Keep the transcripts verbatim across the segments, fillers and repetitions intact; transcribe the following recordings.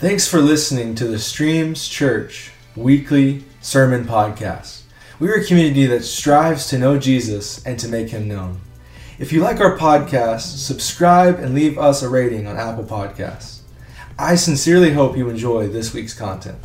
Thanks for listening to the Streams Church weekly sermon podcast. We are a community that strives to know Jesus and to make him known. If you like our podcast, subscribe and leave us a rating on Apple Podcasts. I sincerely hope you enjoy this week's content.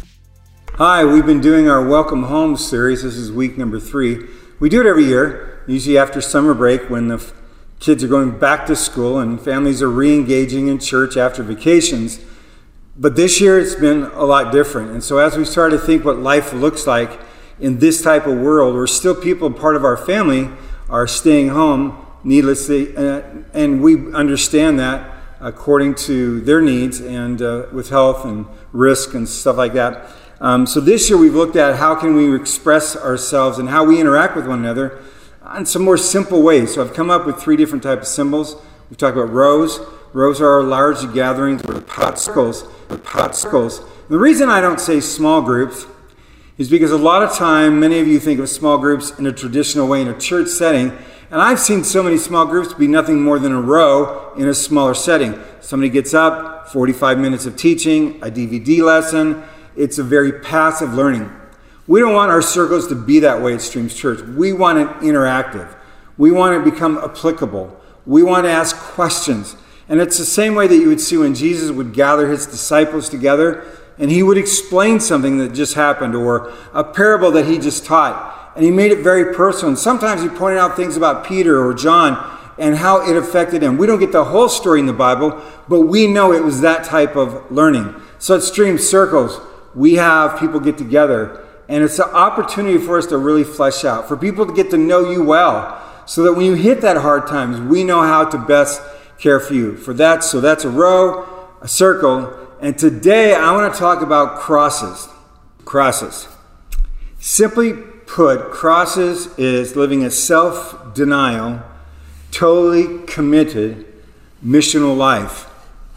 Hi, we've been doing our Welcome Home series. This is week number three. We do it every year, usually after summer break when the kids are going back to school and families are re-engaging in church after vacations. But this year it's been a lot different. And so as we start to think what life looks like in this type of world, where still people, part of our family, are staying home needlessly, uh, and we understand that according to their needs and uh, with health and risk and stuff like that. Um, so this year we've looked at how can we express ourselves and how we interact with one another in some more simple ways. So I've come up with three different types of symbols. We've talked about rows. Rows are our large gatherings where the pot circles, the pot circles. The reason I don't say small groups is because a lot of time, many of you think of small groups in a traditional way in a church setting, and I've seen so many small groups be nothing more than a row in a smaller setting. Somebody gets up, forty-five minutes of teaching, a D V D lesson. It's a very passive learning. We don't want our circles to be that way at Streams Church. We want it interactive. We want it to become applicable. We want to ask questions. And it's the same way that you would see when Jesus would gather his disciples together and he would explain something that just happened or a parable that he just taught. And he made it very personal. And sometimes he pointed out things about Peter or John and how it affected him. We don't get the whole story in the Bible, but we know it was that type of learning. So at Stream Circles, we have people get together, and it's an opportunity for us to really flesh out, for people to get to know you well, so that when you hit that hard times, we know how to best care for you. For that, so that's a row, a circle, and today I want to talk about crosses. Crosses. Simply put, crosses is living a self-denial, totally committed, missional life.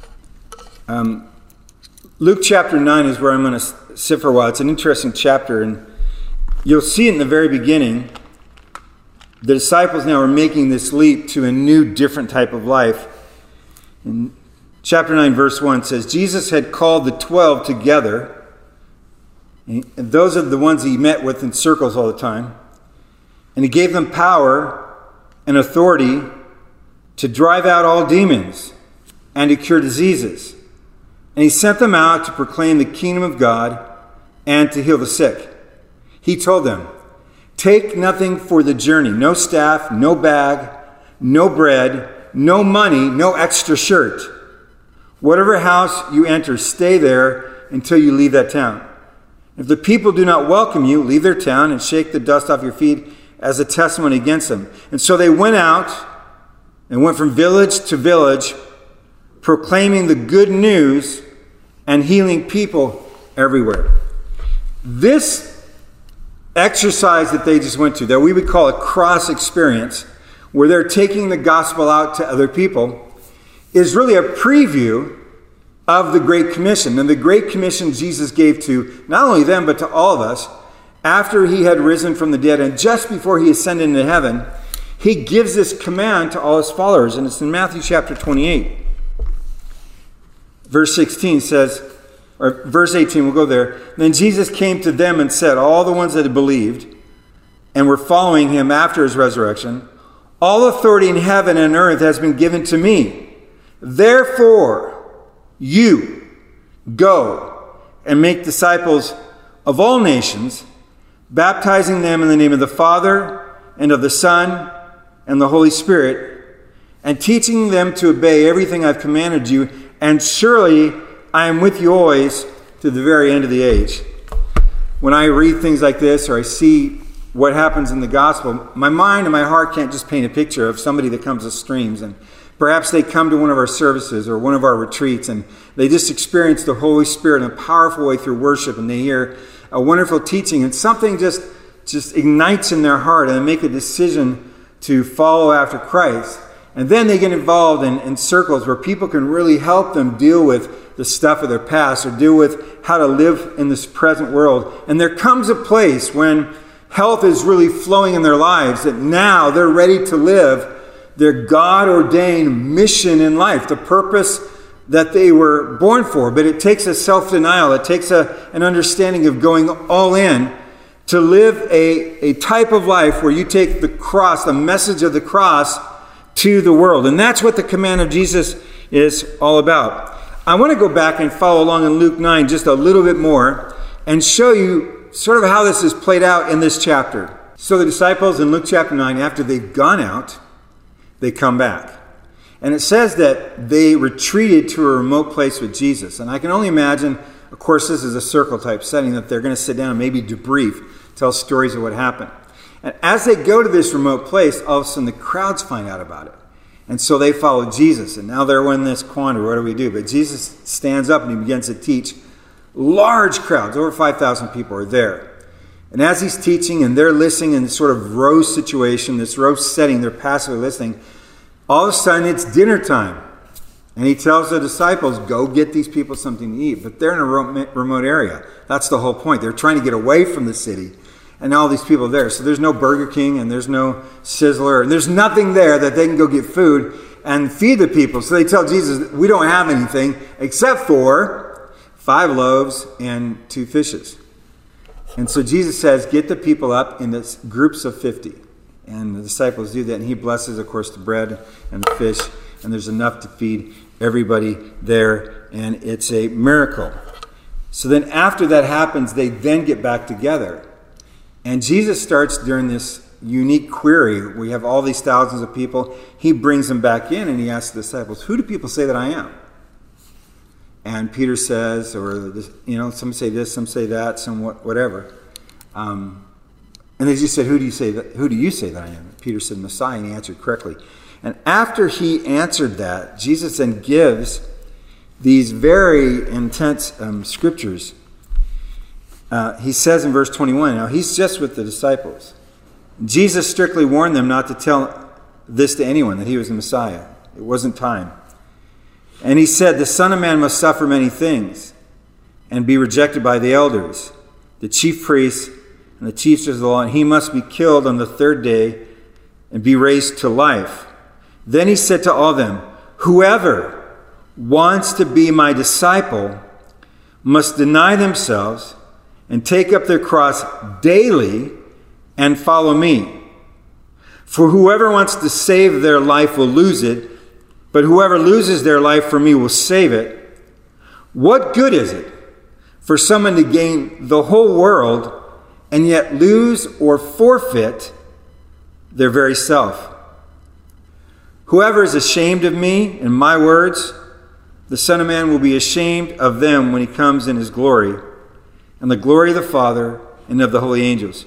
Um, Luke chapter nine is where I'm going to sit for a while. It's an interesting chapter, and you'll see it in the very beginning. The disciples now are making this leap to a new, different type of life. In chapter nine, verse one says, Jesus had called the twelve together, and those are the ones he met with in circles all the time, and he gave them power and authority to drive out all demons and to cure diseases. And he sent them out to proclaim the kingdom of God and to heal the sick. He told them, take nothing for the journey, no staff, no bag, no bread, no money, no extra shirt. Whatever house you enter, stay there until you leave that town. If the people do not welcome you, leave their town and shake the dust off your feet as a testimony against them. And so they went out and went from village to village, proclaiming the good news and healing people everywhere. This exercise that they just went to, that we would call a cross experience, where they're taking the gospel out to other people, is really a preview of the Great Commission. And the Great Commission Jesus gave to not only them, but to all of us, after he had risen from the dead and just before he ascended into heaven, he gives this command to all his followers. And it's in Matthew chapter twenty-eight. Verse sixteen says, or verse eighteen, we'll go there. Then Jesus came to them and said, all the ones that had believed and were following him after his resurrection, all authority in heaven and earth has been given to me. Therefore, you go and make disciples of all nations, baptizing them in the name of the Father and of the Son and the Holy Spirit, and teaching them to obey everything I've commanded you. And surely I am with you always to the very end of the age. When I read things like this, or I see what happens in the gospel, my mind and my heart can't just paint a picture of somebody that comes to Streams, and perhaps they come to one of our services or one of our retreats and they just experience the Holy Spirit in a powerful way through worship, and they hear a wonderful teaching and something just, just ignites in their heart, and they make a decision to follow after Christ. And then they get involved in, in circles where people can really help them deal with the stuff of their past or deal with how to live in this present world. And there comes a place when health is really flowing in their lives, that now they're ready to live their God-ordained mission in life, the purpose that they were born for, but it takes a self-denial. It takes a, an understanding of going all in to live a, a type of life where you take the cross, the message of the cross, to the world. And that's what the command of Jesus is all about. I want to go back and follow along in Luke nine just a little bit more and show you sort of how this is played out in this chapter. So the disciples in Luke chapter nine, after they've gone out, they come back. And it says that they retreated to a remote place with Jesus. And I can only imagine, of course, this is a circle type setting, that they're going to sit down and maybe debrief, tell stories of what happened. And as they go to this remote place, all of a sudden the crowds find out about it. And so they follow Jesus. And now they're in this quandary. What do we do? But Jesus stands up and he begins to teach. Large crowds, over five thousand people are there. And as he's teaching and they're listening in this sort of row situation, this row setting, they're passively listening, all of a sudden it's dinner time. And he tells the disciples, go get these people something to eat. But they're in a remote area. That's the whole point. They're trying to get away from the city. And all these people are there. So there's no Burger King and there's no Sizzler. And there's nothing there that they can go get food and feed the people. So they tell Jesus, we don't have anything except for five loaves and two fishes. And so Jesus says, get the people up in this groups of fifty. And the disciples do that. And he blesses, of course, the bread and the fish. And there's enough to feed everybody there. And it's a miracle. So then after that happens, they then get back together. And Jesus starts during this unique query. We have all these thousands of people. He brings them back in and he asks the disciples, who do people say that I am? And Peter says, or, this, you know, some say this, some say that, some whatever. Um, and they just said, who do you say that, who do you say that I am? Peter said, Messiah, and he answered correctly. And after he answered that, Jesus then gives these very intense um, scriptures. Uh, he says in verse twenty-one, now he's just with the disciples. Jesus strictly warned them not to tell this to anyone, that he was the Messiah. It wasn't time. And he said, the Son of Man must suffer many things and be rejected by the elders, the chief priests, and the chiefs of the law, and he must be killed on the third day and be raised to life. Then he said to all of them, whoever wants to be my disciple must deny themselves and take up their cross daily and follow me. For whoever wants to save their life will lose it, but whoever loses their life for me will save it. What good is it for someone to gain the whole world and yet lose or forfeit their very self? Whoever is ashamed of me and my words, the Son of Man will be ashamed of them when he comes in his glory, and the glory of the Father and of the holy angels.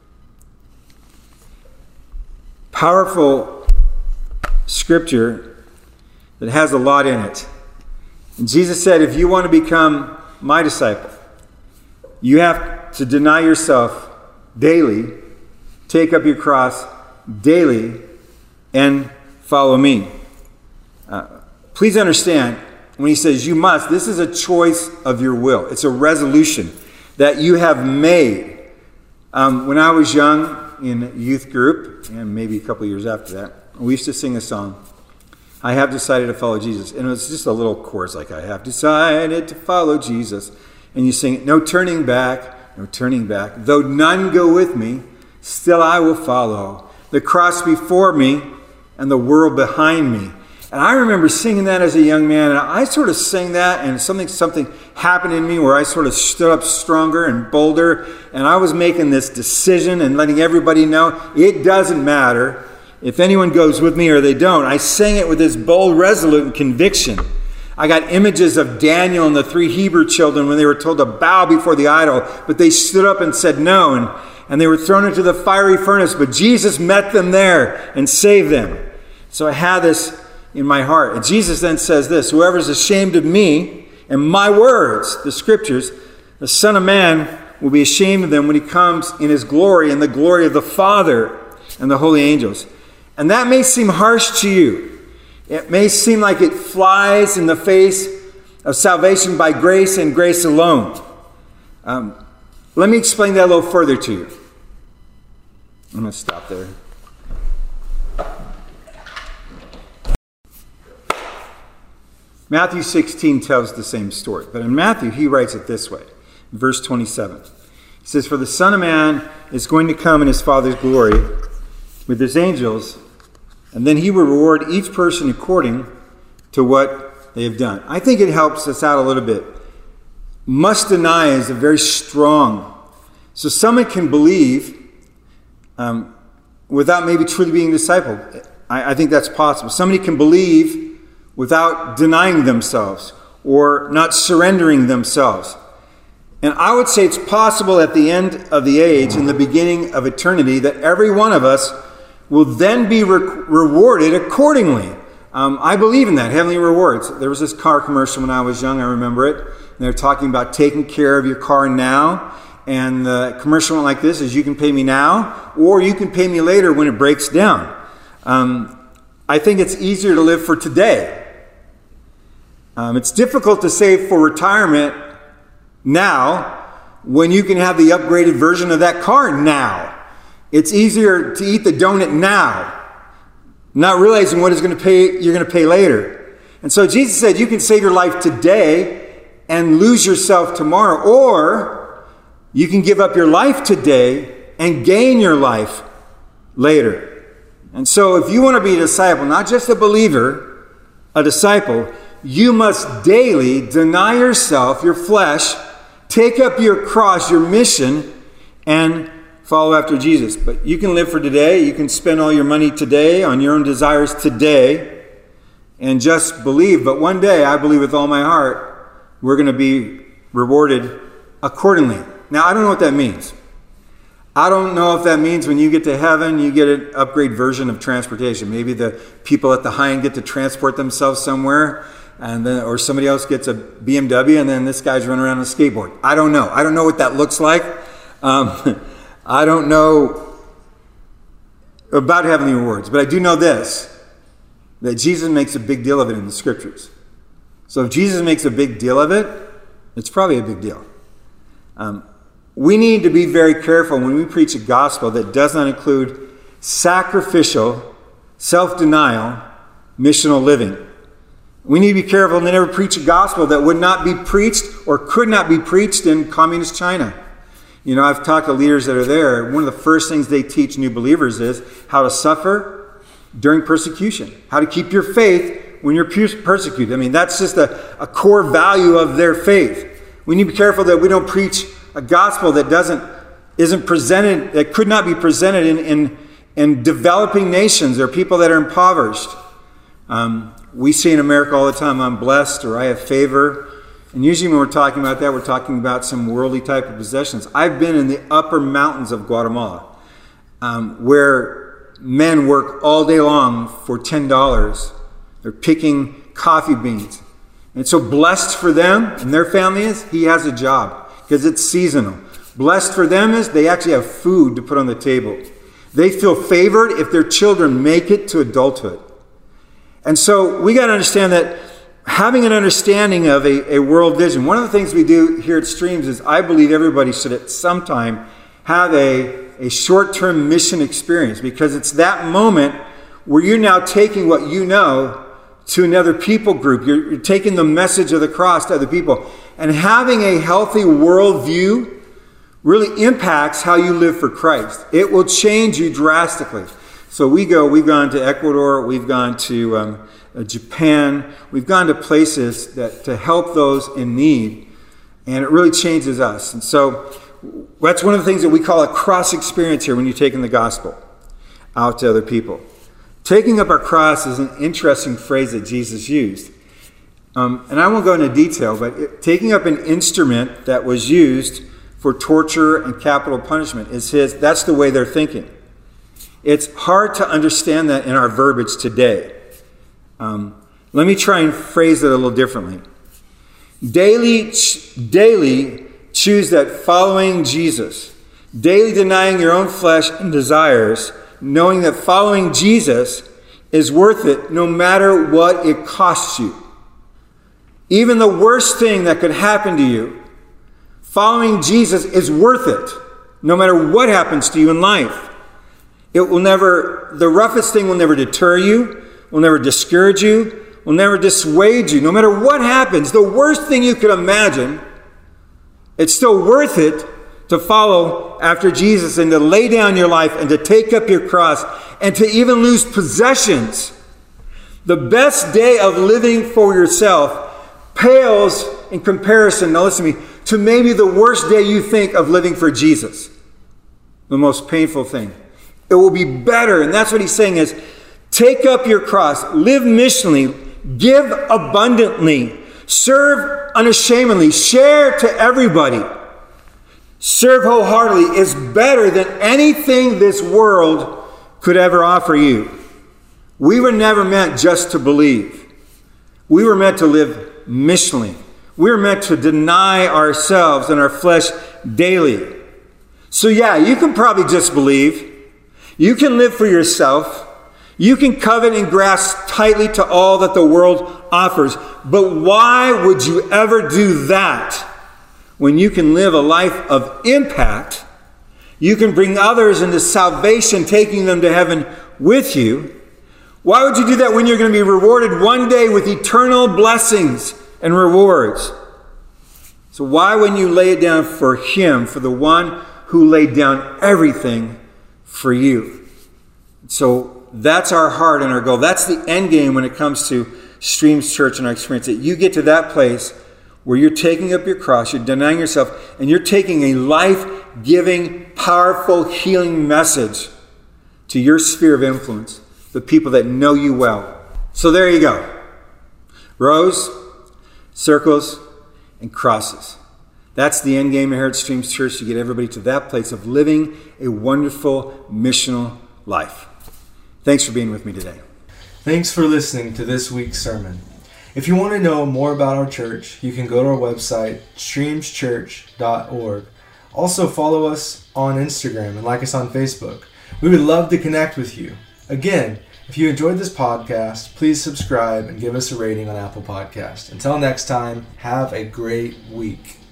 Powerful scripture that has a lot in it. And Jesus said, if you want to become my disciple, you have to deny yourself daily, take up your cross daily, and follow me. Uh, please understand, when he says you must, this is a choice of your will. It's a resolution that you have made. Um, when I was young in youth group, and maybe a couple of years after that, we used to sing a song, I have decided to follow Jesus. And it was just a little chorus like, I have decided to follow Jesus. And you sing it, no turning back, no turning back. Though none go with me, still I will follow. The cross before me and the world behind me. And I remember singing that as a young man, and I sort of sang that, and something something happened in me where I sort of stood up stronger and bolder, and I was making this decision and letting everybody know it doesn't matter if anyone goes with me or they don't. I sang it with this bold, resolute conviction. I got images of Daniel and the three Hebrew children when they were told to bow before the idol, but they stood up and said no, and, and they were thrown into the fiery furnace, but Jesus met them there and saved them. So I had this in my heart. And Jesus then says this, whoever is ashamed of me and my words, the scriptures, the Son of Man will be ashamed of them when he comes in his glory and the glory of the Father and the holy angels. And that may seem harsh to you. It may seem like it flies in the face of salvation by grace and grace alone. Um, let me explain that a little further to you. I'm going to stop there. Matthew sixteen tells the same story. But in Matthew, he writes it this way. Verse twenty-seven. He says, "For the Son of Man is going to come in his Father's glory with his angels, and then he will reward each person according to what they have done." I think it helps us out a little bit. Must deny is a very strong. So someone can believe um, without maybe truly being discipled. I, I think that's possible. Somebody can believe without denying themselves or not surrendering themselves. And I would say it's possible at the end of the age, in the beginning of eternity, that every one of us will then be re- rewarded accordingly. Um, I believe in that, heavenly rewards. There was this car commercial when I was young, I remember it. And they're talking about taking care of your car now. And the commercial went like this, is you can pay me now, or you can pay me later when it breaks down. Um, I think it's easier to live for today. Um, it's difficult to save for retirement now when you can have the upgraded version of that car now. It's easier to eat the donut now, not realizing what is going to pay you're going to pay later. And so Jesus said you can save your life today and lose yourself tomorrow, or you can give up your life today and gain your life later. And so if you want to be a disciple, not just a believer, a disciple, you must daily deny yourself, your flesh, take up your cross, your mission, and follow after Jesus. But you can live for today. You can spend all your money today on your own desires today and just believe. But one day, I believe with all my heart, we're going to be rewarded accordingly. Now, I don't know what that means. I don't know if that means when you get to heaven, you get an upgrade version of transportation. Maybe the people at the high end get to transport themselves somewhere, and then, or somebody else gets a B M W, and then this guy's running around on a skateboard. I don't know. I don't know what that looks like. Um, I don't know about heavenly rewards, but I do know this, that Jesus makes a big deal of it in the scriptures. So if Jesus makes a big deal of it, it's probably a big deal. Um, we need to be very careful when we preach a gospel that does not include sacrificial, self-denial, missional living. We need to be careful to never preach a gospel that would not be preached or could not be preached in communist China. You know, I've talked to leaders that are there. One of the first things they teach new believers is how to suffer during persecution, how to keep your faith when you're persecuted. I mean, that's just a, a core value of their faith. We need to be careful that we don't preach a gospel that doesn't isn't presented, that could not be presented in, in, in developing nations or people that are impoverished. Um, we say in America all the time, I'm blessed or I have favor. And usually when we're talking about that, we're talking about some worldly type of possessions. I've been in the upper mountains of Guatemala, um, where men work all day long for ten dollars. They're picking coffee beans. And so blessed for them and their family is, he has a job because it's seasonal. Blessed for them is they actually have food to put on the table. They feel favored if their children make it to adulthood. And so we got to understand that having an understanding of a, a world vision, one of the things we do here at Streams is I believe everybody should at some time have a, a short-term mission experience, because it's that moment where you're now taking what you know to another people group. You're, you're taking the message of the cross to other people. And having a healthy worldview really impacts how you live for Christ. It will change you drastically. So we go, we've gone to Ecuador, we've gone to um, uh, Japan, we've gone to places that to help those in need, and it really changes us. And so that's one of the things that we call a cross experience here when you're taking the gospel out to other people. Taking up our cross is an interesting phrase that Jesus used. Um, and I won't go into detail, but it, taking up an instrument that was used for torture and capital punishment is his, that's the way they're thinking. It's hard to understand that in our verbiage today. Um, let me try and phrase it a little differently. Daily, ch- daily choose that following Jesus, daily denying your own flesh and desires, knowing that following Jesus is worth it no matter what it costs you. Even the worst thing that could happen to you, following Jesus is worth it no matter what happens to you in life. It will never, the roughest thing will never deter you, will never discourage you, will never dissuade you. No matter what happens, the worst thing you could imagine, it's still worth it to follow after Jesus and to lay down your life and to take up your cross and to even lose possessions. The best day of living for yourself pales in comparison, now listen to me, to maybe the worst day you think of living for Jesus. The most painful thing. It will be better. And that's what he's saying is, take up your cross, live missionally, give abundantly, serve unashamedly, share to everybody. Serve wholeheartedly is better than anything this world could ever offer you. We were never meant just to believe. We were meant to live missionally. We were meant to deny ourselves and our flesh daily. So yeah, you can probably just believe. You can live for yourself. You can covet and grasp tightly to all that the world offers. But why would you ever do that when you can live a life of impact? You can bring others into salvation, taking them to heaven with you. Why would you do that when you're going to be rewarded one day with eternal blessings and rewards? So why wouldn't you lay it down for him, for the one who laid down everything for you? So that's our heart and our goal. That's the end game when it comes to Streams Church and our experience. That you get to that place where you're taking up your cross, you're denying yourself, and you're taking a life-giving, powerful, healing message to your sphere of influence, the people that know you well. So there you go. Rows, circles, and crosses. That's the end game here at Streams Church, to get everybody to that place of living a wonderful missional life. Thanks for being with me today. Thanks for listening to this week's sermon. If you want to know more about our church, you can go to our website, streams church dot org. Also follow us on Instagram and like us on Facebook. We would love to connect with you. Again, if you enjoyed this podcast, please subscribe and give us a rating on Apple Podcasts. Until next time, have a great week.